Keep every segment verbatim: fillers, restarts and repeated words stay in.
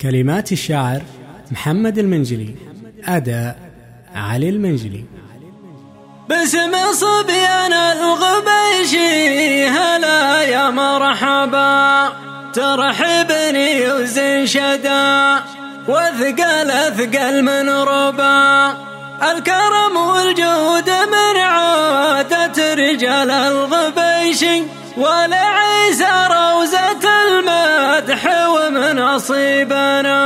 كلمات الشاعر محمد المنجلي، أداء علي المنجلي. باسم صبيان الغبيشي هلا يا مرحبا، ترحبني وزن شدا وثقل أثقل من ربا، الكرم والجود من عادة رجال الغبيشي، ولعيسى روزة المدح ومن نصيبنا،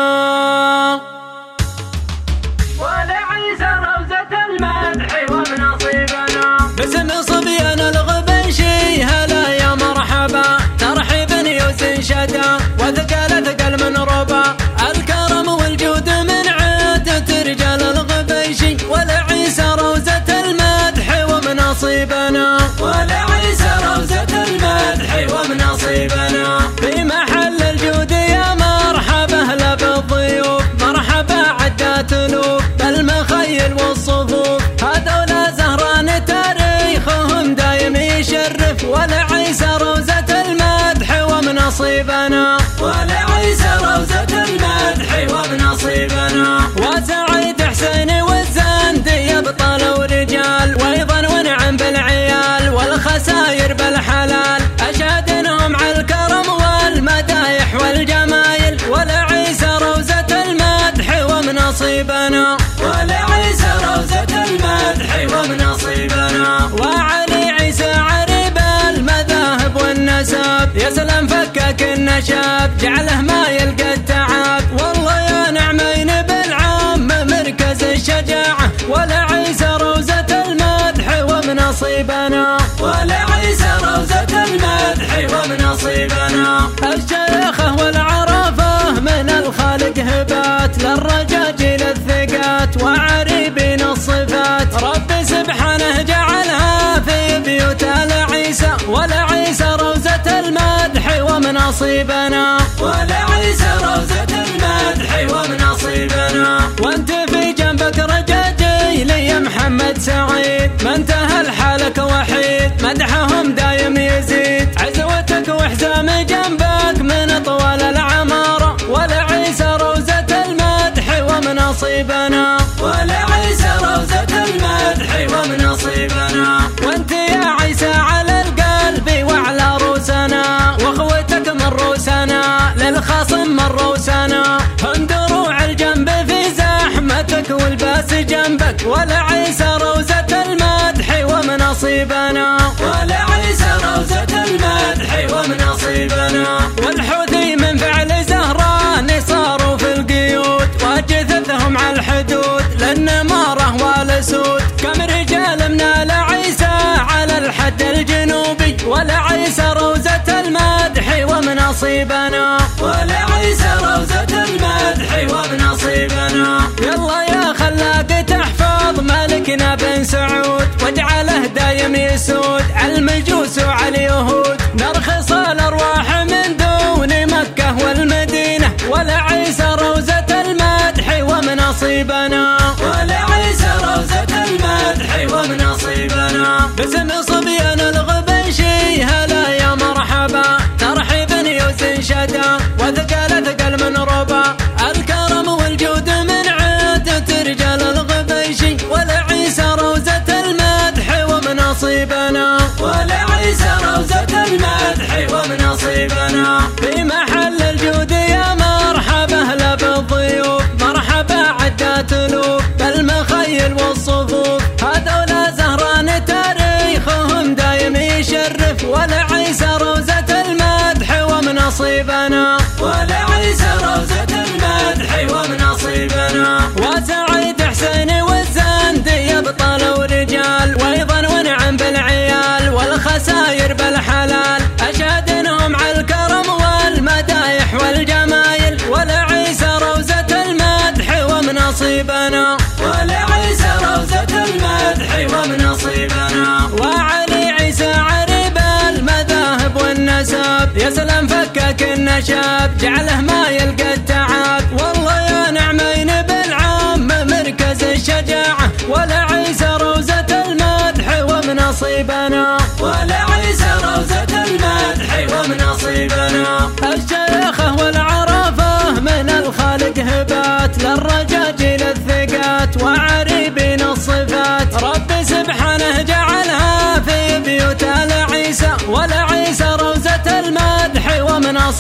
ولعيسى روزة المدح ومن نصيبنا. باسم صبيان الغبيشي هلا يا مرحبا، ترحيبني وزن شدا وثقل ثقل من ربا، الكرم والجود من عادة رجال الغبيشي، ولعيسى روزة المدح ومن نصيبنا، ولعيسى روزة المدح ومن نصيبنا. في محل الجود يا مرحبا هلا بالضيوف، مرحبا عدات الوف بالمخيل والصفوف، هذولا زهران تاريخهم دايم يشرف، ولعيسى روزة المدح ومن نصيبنا، ولعيسى روزة المدح ومن نصيبنا. وسعيد حسين والزندي يبطل ورجال، وايضا ونعم بالعيال والخساير بالحلال، اشهد انهم على الكرم والمدايح والجمايل، ولعيسى روزة المدح ومن نصيبنا، ولعيسى روزة المدح ومن نصيبنا. وعلي عيسى عريب المذاهب والنسب، يا سلام فكك النشاب جعله ما يلقى التعب، والله يا نعمين بالعام مركز الشجاعة، ولعيسى روزة المدح ومن نصيبنا، ولعيسى روزة المدح ومن نصيبنا. الشيخة والعرفة من الخالق هبات، للرجاجيل الثقات وعريبين الصفات، رب سبحانه جعلها في بيوت العيسى، ولعيسى روزة المدح ومن نصيبنا، ولعيسى روزة المدح ومن نصيبنا. وانت في جنبك رجاجيل يا محمد سعيد، ما انتهى لحالك وحيد مدحهم دايم يزيد، عزوتك وحزام جنبك من طوال العمارة، ولعيسى روزة المدح ومن نصيبنا، ولعيسى روزة المدح ومن نصيبنا. وانت يا عيسى على القلب وعلى روسنا، واخوتك من روسنا للخصم من روسنا، هم دروع الجنب في زحمتك والباس جنبك، ولعيسى روزة المدح ومن نصيبنا، ولعيسى روزة المدح ومن نصيبنا. والحوثي من فعل زهران صاروا في القيود، وجثثهم على الحدود للنمارة والاسود، كم رجال من لعيسى على الحد الجنوبي، ولعيسى روزة المدح ومن نصيبنا، ولعيسى روزة المدح ومن نصيبنا. يلا يا خلاق تحفظ ملكنا بن سعود، واجعله دايم يسود على المجوس وعلى اليهود، نرخص الارواح من دون مكة والمدينة، ولعيسى روزة المدح ومن نصيبنا، ولعيسى روزة المدح ومن نصيبنا. باسم صبيان الغبيشي هلا يا مرحبا، ترحيبني وزن شدا وثقل ثقل من ربا، الكرم والجود من عادة رجال الغبيشي، ولعيسى روزة المدح ومن نصيبنا، ولعيسى روزة المدح ومن نصيبنا. في محل الجود يا مرحبا هلا بالضيوف، مرحبا عدات الوف بالمخيل والصفوف، هذولا زهران تاريخهم دايم يشرف، ولعيسى روزة المدح ومن نصيبنا، ولعيسى روزة المدح ومن نصيبنا. وسعيد حسين والزندي يبطل ورجال، وايضا ونعم بالعيال والخساير بالحلال، اشهد انهم على الكرم والمدايح والجمايل، ولعيسى روزة المدح ومن نصيبنا، ولعيسى روزة المدح ومن نصيبنا. وعلي عيسى عريب المذاهب والنسب، يا سلام فكك النشاب جعله ما يلقى التعب، والله يا نعمين بالعام مركز الشجاعة، ولعيسى روزة المدح ومن نصيبنا، ولعيسى روزة المدح ومن نصيبنا. الشيخة والعرفة من الخالق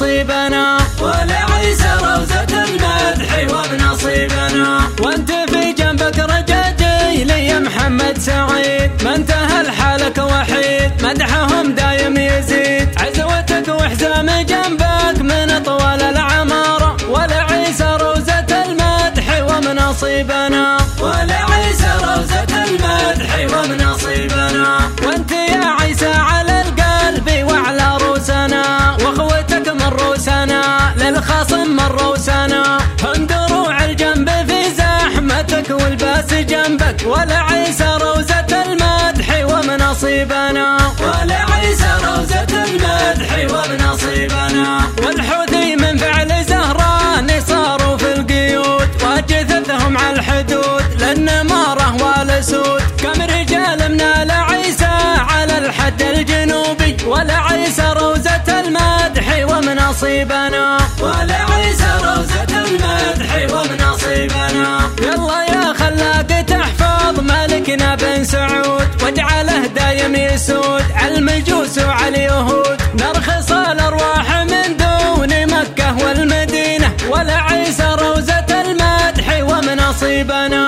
ومناصبنا، ولعيسى روزة المدح ومناصبنا. وانت في جنبك رجاجي لي يا محمد سعيد، ما انتهى لحالك وحيد مدحهم دايم يزيد. عزوتك وحزام جنبك من طوال العمارة، ولعيسى روزة المدح ومناصبنا، ولعيسى روزة المدح ومناصبنا. وانت يا عيسى على القلب وعلى روسنا، واخوتك من روسنا للخصم من روسنا. هم دروع الجنب في زحمتك والباس جنبك، ولعيسى روزة المدح ومناصبنا، ولعيسى روزة المدح ومناصبنا. والحوثي من فعل زهران صاروا في القيود، وجثثهم على الحدود للنمارة والاسود. كم رجال من لعيسى على الحد الجنوبي، ولعيسى روزة المدح ومناصبنا، ولعيسى روزة المدح ومناصبنا. يلا يا خلاق تحفظ ملكنا بن سعود، واجعله دايم يسود على المجوس وعلى اليهود. نرخص الارواح من دون مكة والمدينة، ولعيسى روزة المدح ومناصبنا.